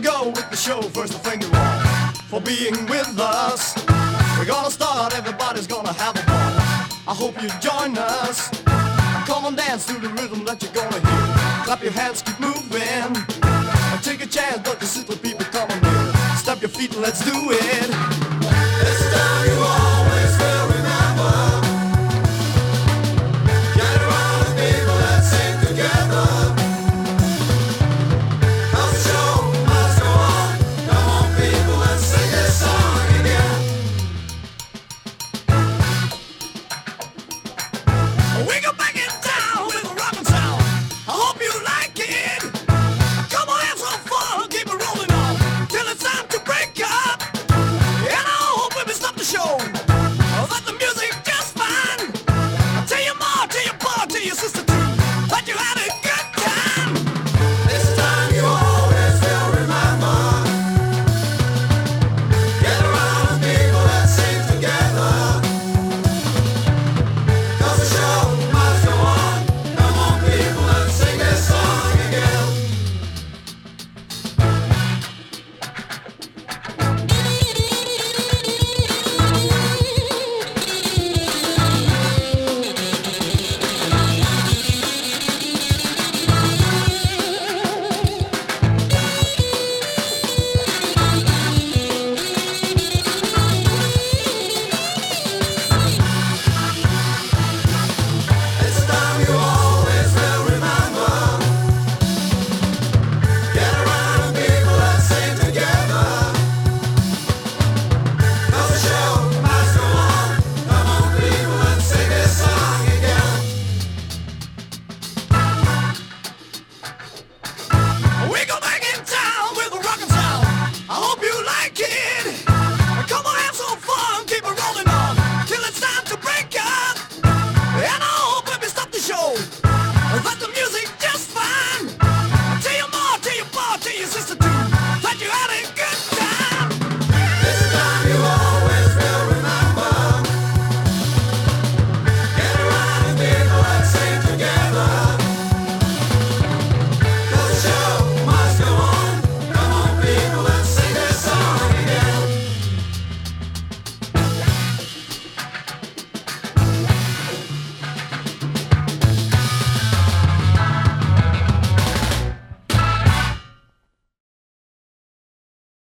go with the show. First, thank you all for being with us. We're gonna start, everybody's gonna have a ball. I hope you join us. Come on, dance to the rhythm that you're gonna hear. Clap your hands, keep moving. Take a chance, but the little people come on here. Step your feet and let's do it. This time you all